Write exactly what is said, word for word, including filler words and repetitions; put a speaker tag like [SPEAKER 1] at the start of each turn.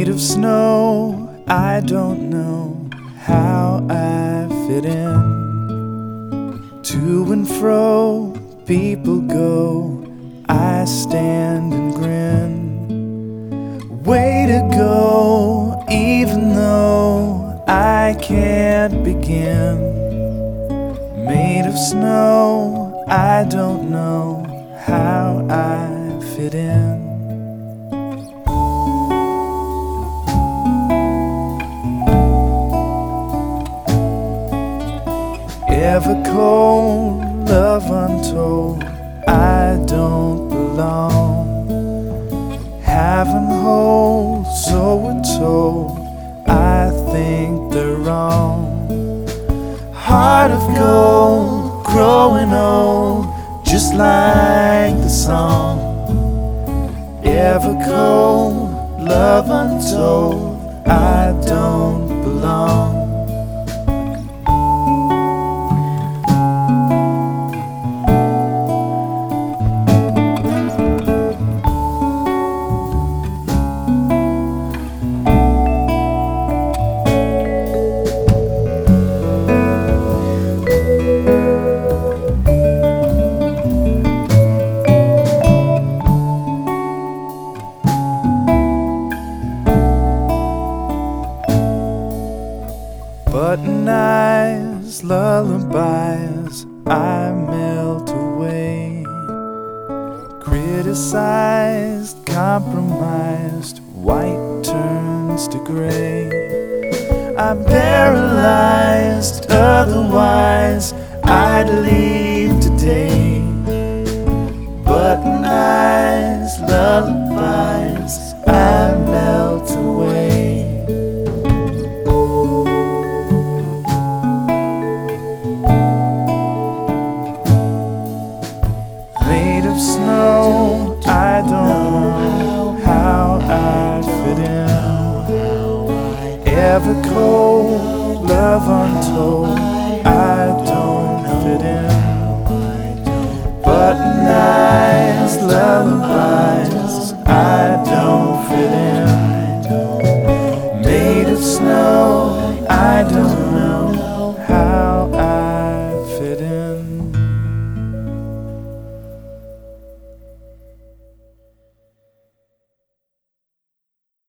[SPEAKER 1] of snow, I don't know how I fit in. To and fro, people go, I stand and grin. Way to go, even though I can't begin. Made of snow, I don't know how I fit in. Ever cold, love untold, I don't belong. Having holes, so we're told, I think they're wrong. Heart of gold, growing old, just like the song. Ever cold, love untold, I don't belong. Button eyes, lullabies, I melt away. Criticized, compromised, white turns to gray. I'm paralyzed, otherwise I'd leave today. Button eyes, lullabies, I melt away. Made of snow, I don't know how I fit in. Ever cold, love untold, I don't fit in. Button eyes, lullabies,